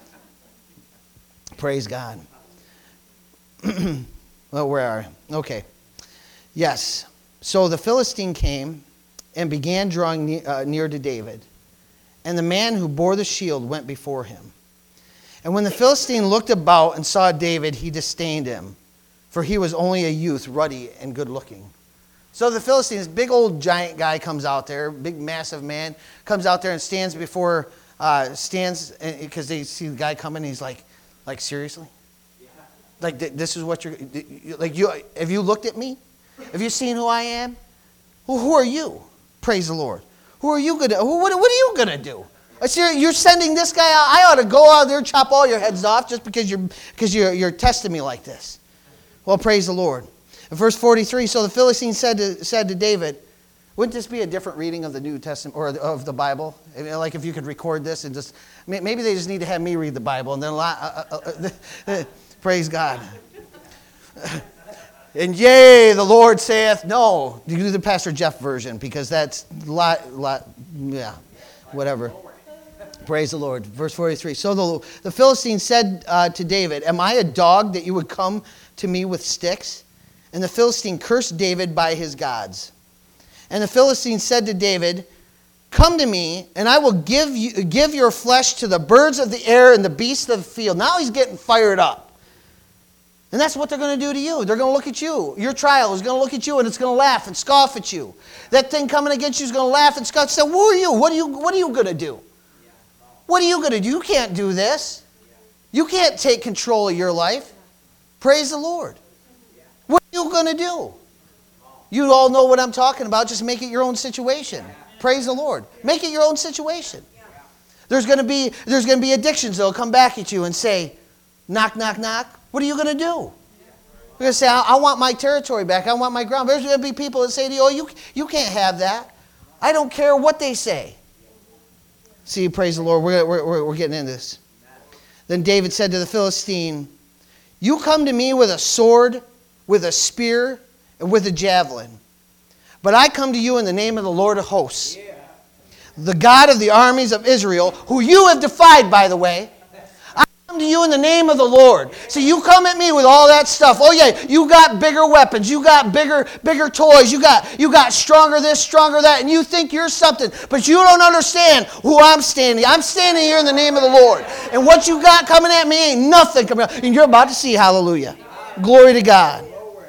Praise God. Well, where are we? Okay. Yes. So the Philistine came and began drawing near to David. And the man who bore the shield went before him. And when the Philistine looked about and saw David, he disdained him, for he was only a youth, ruddy and good looking. So the Philistine, this big old giant guy comes out there, big massive man, comes out there and stands because they see the guy coming, and he's like seriously? Like, this is what you're, like, have you looked at me? Have you seen who I am? Well, who are you? Praise the Lord. Who are you gonna, what are you gonna do? I see you're sending this guy out. I ought to go out there and chop all your heads off just because you're testing me like this. Well, praise the Lord. In verse 43, so the Philistine said to David, wouldn't this be a different reading of the New Testament or of the Bible? I mean, like if you could record this and just, maybe they just need to have me read the Bible and then praise God. And yea, the Lord saith, no, you do the Pastor Jeff version because that's whatever. Praise the Lord. Verse 43. So the Philistine said to David, am I a dog that you would come to me with sticks? And the Philistine cursed David by his gods. And the Philistine said to David, come to me, and I will give your flesh to the birds of the air and the beasts of the field. Now he's getting fired up. And that's what they're going to do to you. They're going to look at you. Your trial is going to look at you, and it's going to laugh and scoff at you. That thing coming against you is going to laugh and scoff and say, who are you? What are you going to do? What are you going to do? You can't do this. You can't take control of your life. Praise the Lord. What are you going to do? You all know what I'm talking about. Just make it your own situation. Praise the Lord. Make it your own situation. There's going to be addictions that will come back at you and say, knock, knock, knock. What are you going to do? You're going to say, I want my territory back. I want my ground. There's going to be people that say to you, oh, you can't have that. I don't care what they say. See, praise the Lord. We're getting into this. Then David said to the Philistine, you come to me with a sword, with a spear, and with a javelin. But I come to you in the name of the Lord of hosts, the God of the armies of Israel, who you have defied, by the way. I come to you in the name of the Lord. So you come at me with all that stuff. Oh yeah, you got bigger weapons. You got bigger toys. You got stronger this, stronger that, and you think you're something. But you don't understand who I'm standing. I'm standing here in the name of the Lord. And what you got coming at me ain't nothing coming out. And you're about to see, hallelujah. Glory to God.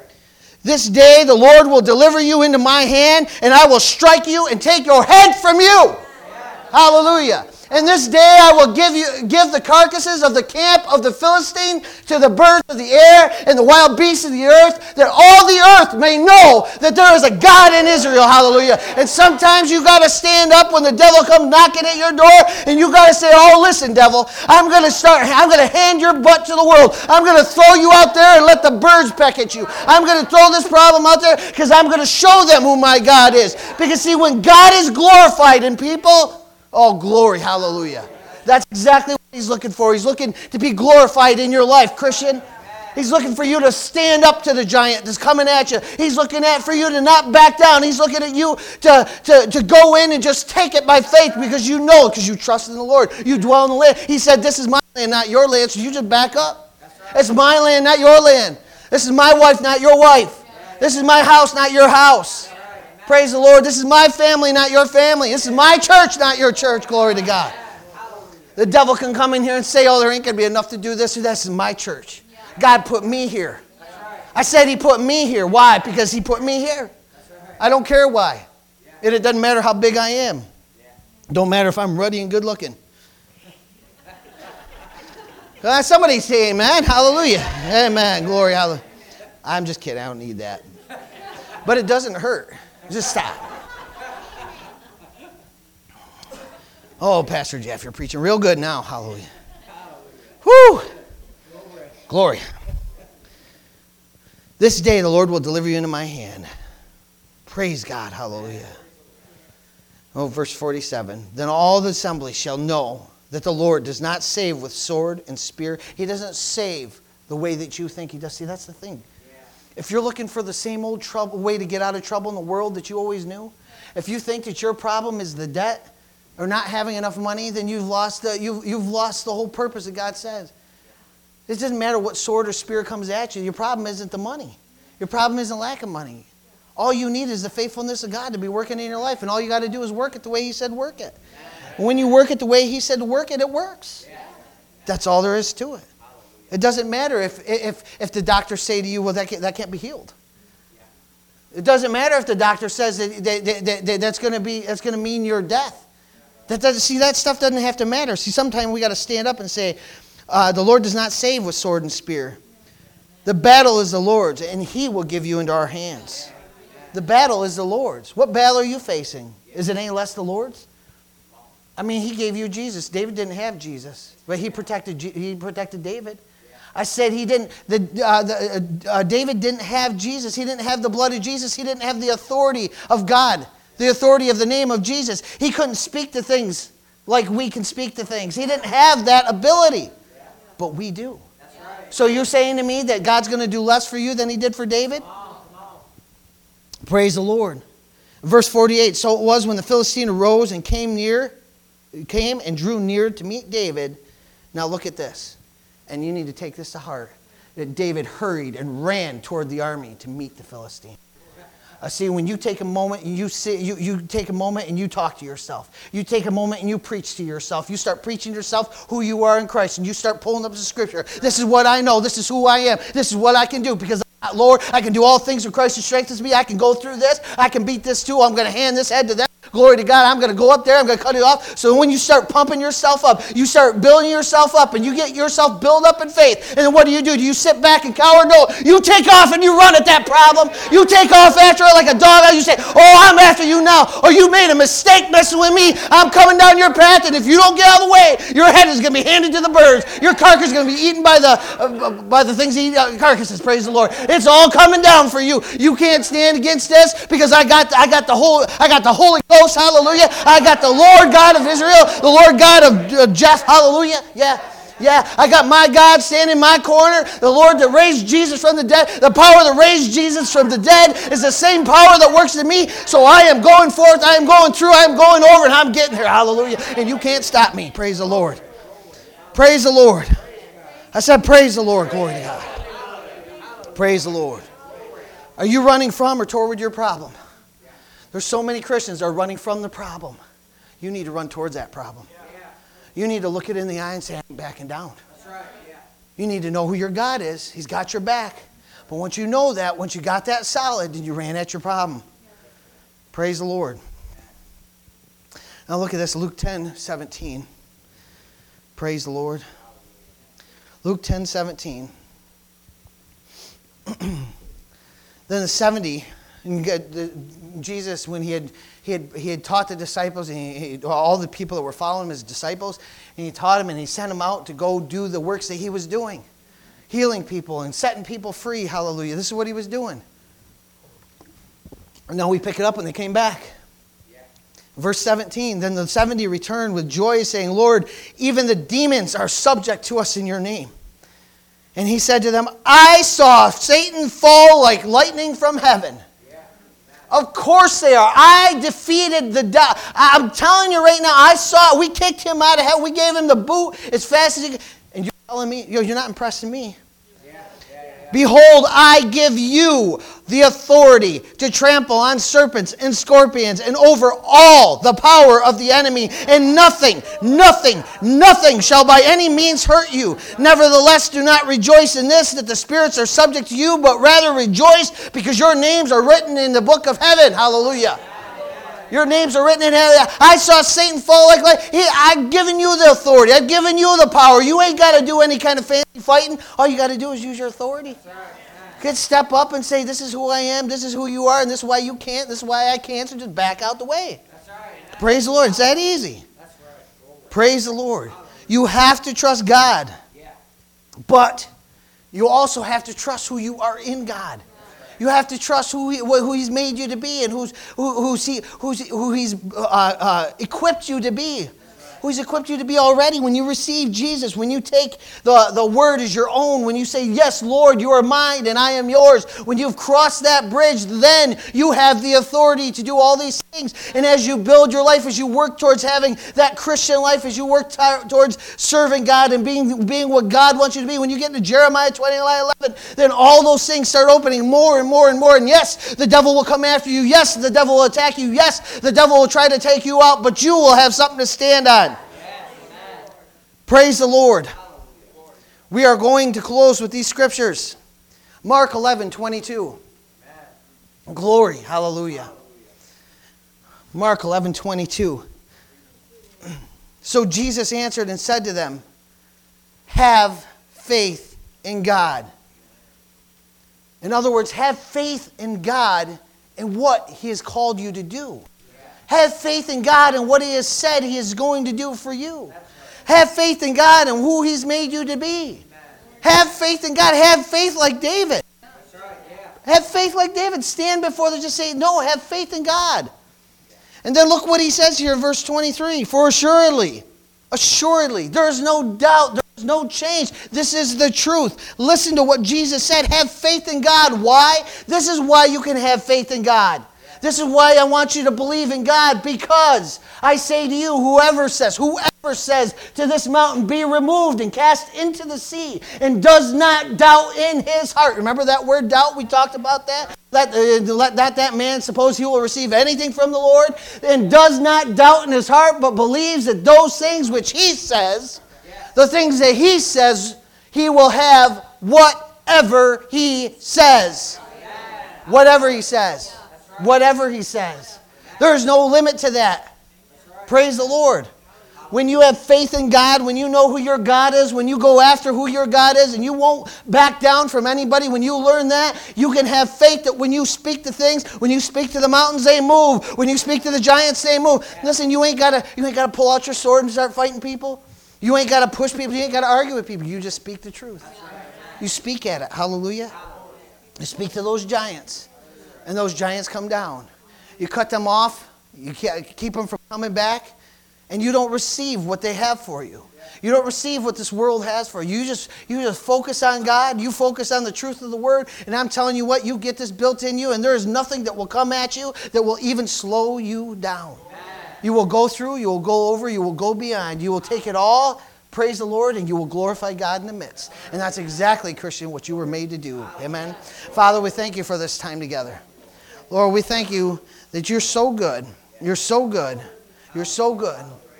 This day the Lord will deliver you into my hand, and I will strike you and take your head from you. Hallelujah. And this day I will give the carcasses of the camp of the Philistine to the birds of the air and the wild beasts of the earth, that all the earth may know that there is a God in Israel. Hallelujah. And sometimes you got to stand up when the devil comes knocking at your door, and you got to say, oh, listen, devil, I'm going to hand your butt to the world. I'm going to throw you out there and let the birds peck at you. I'm going to throw this problem out there because I'm going to show them who my God is. Because see, when God is glorified in people, oh, glory, hallelujah. That's exactly what he's looking for. He's looking to be glorified in your life, Christian. He's looking for you to stand up to the giant that's coming at you. He's looking for you to not back down. He's looking at you to go in and just take it by faith because you trust in the Lord. You dwell in the land. He said, this is my land, not your land, so you just back up. It's my land, not your land. This is my wife, not your wife. This is my house, not your house. Praise the Lord. This is my family, not your family. This is my church, not your church. Glory to God. The devil can come in here and say, oh, there ain't going to be enough to do this or that. This is my church. God put me here. I said he put me here. Why? Because he put me here. I don't care why. And it doesn't matter how big I am. Don't matter if I'm ruddy and good looking. Somebody say amen. Hallelujah. Amen. Glory. Hallelujah. I'm just kidding. I don't need that. But it doesn't hurt. Just stop. Oh, Pastor Jeff, you're preaching real good now. Hallelujah. Woo! Glory. This day the Lord will deliver you into my hand. Praise God. Hallelujah. Oh, verse 47. Then all the assembly shall know that the Lord does not save with sword and spear. He doesn't save the way that you think he does. See, that's the thing. if you're looking for the same old way to get out of trouble in the world that you always knew, if you think that your problem is the debt or not having enough money, then you've lost the whole purpose that God says. It doesn't matter what sword or spear comes at you. Your problem isn't the money. Your problem isn't lack of money. All you need is the faithfulness of God to be working in your life, and all you got to do is work it the way He said work it. When you work it the way He said to work it, it works. That's all there is to it. It doesn't matter if the doctors say to you, well, that can't be healed. It doesn't matter if the doctor says that's going to mean your death. That stuff doesn't have to matter. See, sometimes we got to stand up and say, the Lord does not save with sword and spear. The battle is the Lord's, and He will give you into our hands. The battle is the Lord's. What battle are you facing? Is it any less the Lord's? I mean, He gave you Jesus. David didn't have Jesus, but He protected David. I said he didn't. David didn't have Jesus. He didn't have the blood of Jesus. He didn't have the authority of God, the authority of the name of Jesus. He couldn't speak to things like we can speak to things. He didn't have that ability, but we do. So you're saying to me that God's going to do less for you than He did for David? Praise the Lord. Verse 48, so it was when the Philistine arose and came and drew near to meet David. Now look at this. And you need to take this to heart. That David hurried and ran toward the army to meet the Philistine. See, when you take a moment and you take a moment and you talk to yourself. You take a moment and you preach to yourself. You start preaching to yourself who you are in Christ, and you start pulling up the Scripture. This is what I know. This is who I am. This is what I can do because Lord, I can do all things through Christ who strengthens me. I can go through this. I can beat this too. I'm going to hand this head to them. Glory to God. I'm going to go up there. I'm going to cut it off. So when you start pumping yourself up, you start building yourself up, and you get yourself built up in faith. And then what do? Do you sit back and cower? No. You take off and you run at that problem. You take off after it like a dog. You say, oh, I'm after you now. Or you made a mistake messing with me. I'm coming down your path, and if you don't get out of the way, your head is going to be handed to the birds. Your carcass is going to be eaten by the things that eat carcasses. Praise the Lord. It's all coming down for you. You can't stand against this because I got the Holy Ghost. Hallelujah. I got the Lord God of Israel, the Lord God of Jeff. Hallelujah. Yeah. I got my God standing in my corner. The Lord that raised Jesus from the dead. The power that raised Jesus from the dead is the same power that works in me. So I am going forth. I am going through. I am going over, and I'm getting there. Hallelujah. And you can't stop me. Praise the Lord. Praise the Lord. I said praise the Lord. Glory to God. Praise the Lord. Are you running from or toward your problem? There's so many Christians that are running from the problem. You need to run towards that problem. You need to look it in the eye and say, I'm backing down. You need to know who your God is. He's got your back. But once you know that, once you got that solid, then you ran at your problem. Praise the Lord. Now look at this, Luke 10:17. Praise the Lord. Luke 10:17. Then the 70, Jesus, when he had taught the disciples, and all the people that were following him as disciples, and he taught them and he sent them out to go do the works that he was doing, healing people and setting people free. Hallelujah. This is what he was doing. And now we pick it up when they came back. Verse 17, then the 70 returned with joy, saying, Lord, even the demons are subject to us in your name. And he said to them, I saw Satan fall like lightning from heaven. Of course they are. I defeated the devil. I'm telling you right now, we kicked him out of hell. We gave him the boot as fast as he could. And you're telling me, you're not impressing me. Behold, I give you the authority to trample on serpents and scorpions and over all the power of the enemy, and nothing shall by any means hurt you. Nevertheless, do not rejoice in this, that the spirits are subject to you, but rather rejoice because your names are written in the book of heaven. Hallelujah. Your names are written in heaven. I saw Satan fall like lightning. I've given you the authority. I've given you the power. You ain't got to do any kind of fancy fighting. All you got to do is use your authority. You can step up and say, this is who I am, this is who you are, and this is why you can't, this is why I can't, so just back out the way. Praise the Lord. It's that easy. Praise the Lord. You have to trust God. But you also have to trust who you are in God. You have to trust who He's made you to be and who He's equipped you to be, who He's equipped you to be already. When you receive Jesus, when you take the Word as your own, when you say, yes, Lord, you are mine and I am yours, when you've crossed that bridge, then you have the authority to do all these things. And as you build your life, as you work towards having that Christian life, as you work towards serving God and being what God wants you to be, when you get into Jeremiah 29:11, then all those things start opening more and more and more. And yes, the devil will come after you. Yes, the devil will attack you. Yes, the devil will try to take you out, but you will have something to stand on. Praise the Lord. We are going to close with these scriptures. Mark 11:22. Glory. Hallelujah. Mark 11:22. So Jesus answered and said to them, have faith in God. In other words, have faith in God and what He has called you to do. Have faith in God and what He has said He is going to do for you. Have faith in God and who He's made you to be. Have faith in God. Have faith like David. Have faith like David. Stand before them, just say, no, have faith in God. And then look what he says here in verse 23. For assuredly, there is no doubt, there is no change. This is the truth. Listen to what Jesus said. Have faith in God. Why? This is why you can have faith in God. This is why I want you to believe in God, because I say to you, whoever says to this mountain, be removed and cast into the sea, and does not doubt in his heart. Remember that word doubt? We talked about that. Let that man suppose he will receive anything from the Lord, and does not doubt in his heart, but believes that those things which he says, the things that he says, he will have whatever he says. Whatever he says. Whatever he says. There is no limit to that. Praise the Lord. When you have faith in God, when you know who your God is, when you go after who your God is, and you won't back down from anybody, when you learn that, you can have faith that when you speak to things, when you speak to the mountains, they move. When you speak to the giants, they move. Listen, you ain't gotta pull out your sword and start fighting people. You ain't gotta push people. You ain't gotta argue with people. You just speak the truth. You speak at it. Hallelujah. You speak to those giants. And those giants come down. You cut them off. You keep them from coming back. And you don't receive what they have for you. You don't receive what this world has for you. You just focus on God. You focus on the truth of the Word. And I'm telling you what, you get this built in you. And there is nothing that will come at you that will even slow you down. You will go through. You will go over. You will go beyond. You will take it all. Praise the Lord, and you will glorify God in the midst. And that's exactly, Christian, what you were made to do. Amen. Father, we thank you for this time together. Lord, we thank you that you're so good. You're so good. You're so good.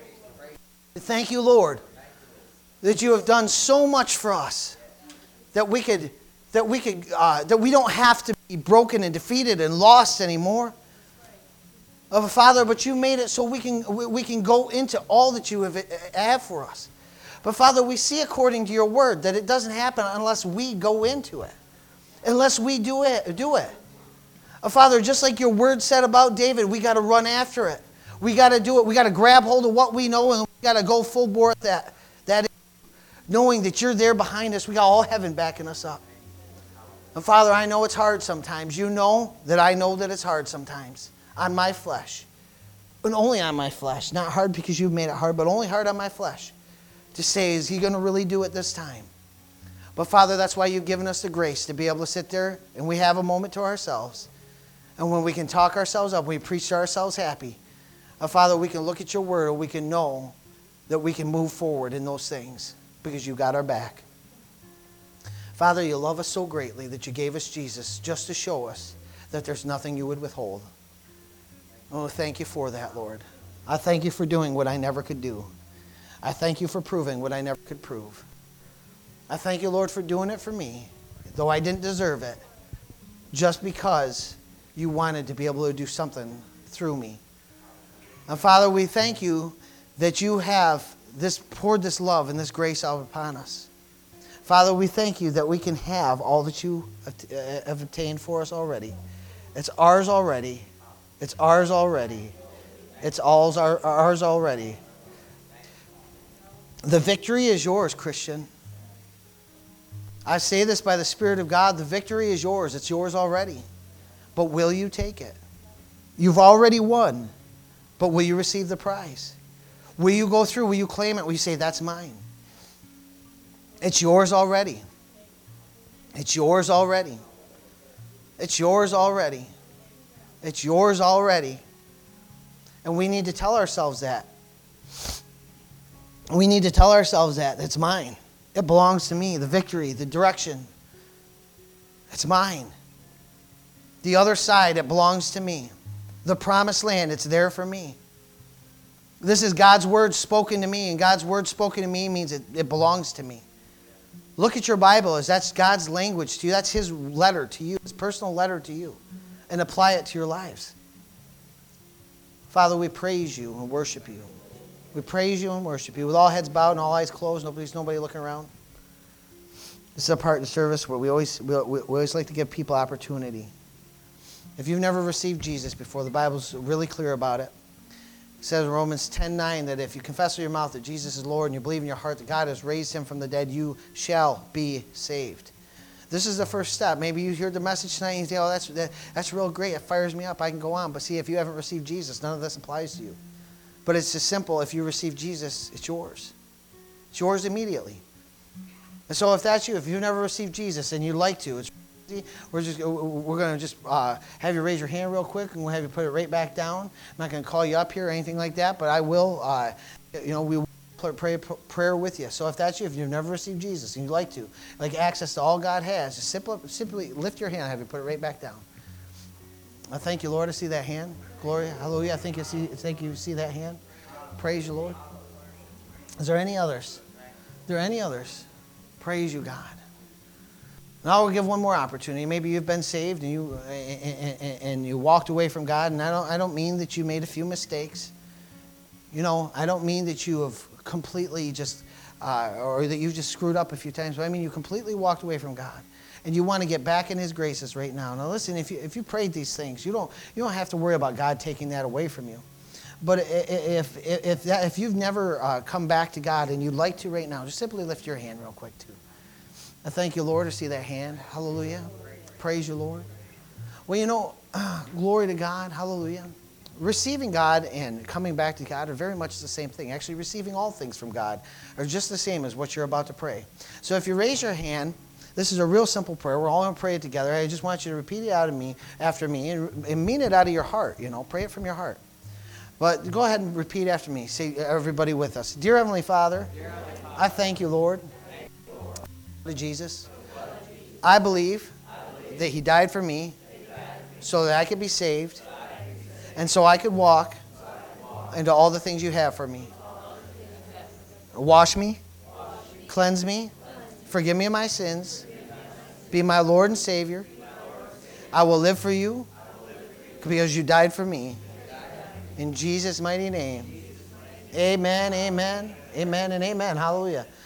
Thank you, Lord, that you have done so much for us that we don't have to be broken and defeated and lost anymore. Father, but you made it so we can go into all that you have for us. But Father, we see according to your word that it doesn't happen unless we go into it. Unless we do it. Father, just like your word said about David, we got to run after it. We got to do it. We got to grab hold of what we know, and we got to go full bore at that. That is, knowing that you're there behind us. We got all heaven backing us up. And Father, I know it's hard sometimes. You know that it's hard sometimes on my flesh. And only on my flesh. Not hard because you've made it hard, but only hard on my flesh. To say, is he going to really do it this time? But Father, that's why you've given us the grace to be able to sit there and we have a moment to ourselves. And when we can talk ourselves up, we preach to ourselves happy. Father, we can look at your word and we can know that we can move forward in those things because you got our back. Father, you love us so greatly that you gave us Jesus just to show us that there's nothing you would withhold. Oh, thank you for that, Lord. I thank you for doing what I never could do. I thank you for proving what I never could prove. I thank you, Lord, for doing it for me, though I didn't deserve it, just because you wanted to be able to do something through me. And Father, we thank you that you have poured this love and this grace out upon us. Father, we thank you that we can have all that you have obtained for us already. It's ours already. It's ours already. It's ours already. The victory is yours, Christian. I say this by the Spirit of God. The victory is yours. It's yours already. But will you take it? You've already won. But will you receive the prize? Will you go through? Will you claim it? Will you say, that's mine? It's yours already. It's yours already. It's yours already. It's yours already. And we need to tell ourselves that. We need to tell ourselves that. It's mine. It belongs to me. The victory, the direction. It's mine. The other side, it belongs to me. The promised land, it's there for me. This is God's word spoken to me, and God's word spoken to me means it belongs to me. Look at your Bible as that's God's language to you. That's His letter to you, His personal letter to you, and apply it to your lives. Father, we praise you and worship you. We praise you and worship you with all heads bowed and all eyes closed, nobody looking around. This is a part of the service where we always like to give people opportunity. If you've never received Jesus before, the Bible's really clear about it. It says in Romans 10:9 that if you confess with your mouth that Jesus is Lord and you believe in your heart that God has raised him from the dead, you shall be saved. This is the first step. Maybe you heard the message tonight and you say, oh, that's real great. It fires me up. I can go on. But see, if you haven't received Jesus, none of this applies to you. But it's just simple. If you receive Jesus, it's yours. It's yours immediately. And so if that's you, if you've never received Jesus and you'd like to, we're going to just have you raise your hand real quick, and we'll have you put it right back down. I'm not going to call you up here or anything like that, but I will, we will pray a prayer with you. So if that's you, if you've never received Jesus and you'd like to, like access to all God has, just simply lift your hand and have you put it right back down. I thank you, Lord. I see that hand. Glory, hallelujah. I thank you see that hand. Praise you, Lord. Is there any others? Are there any others? Praise you, God. Now we'll give one more opportunity. Maybe you've been saved and you walked away from God, and I don't mean that you made a few mistakes. I don't mean that you have completely just or that you've just screwed up a few times, but I mean you completely walked away from God, and you want to get back in His graces right now. Now listen, if you prayed these things, you don't have to worry about God taking that away from you. But if you've never come back to God and you'd like to right now, just simply lift your hand real quick too. I thank you, Lord, to see that hand. Hallelujah. Praise you, Lord. Well, glory to God. Hallelujah. Receiving God and coming back to God are very much the same thing. Actually, receiving all things from God are just the same as what you're about to pray. So if you raise your hand, this is a real simple prayer. We're all going to pray it together. I just want you to repeat it after me and mean it out of your heart. Pray it from your heart. But go ahead and repeat after me. Say, everybody with us. Dear Heavenly Father, I thank you, Lord, to Jesus. I believe that He died for me so that I could be saved and so I could walk into all the things you have for me. Wash me, cleanse me, forgive me of my sins, be my Lord and Savior. I will live for you because you died for me. In Jesus' mighty name. Amen, amen, amen, and amen. Hallelujah.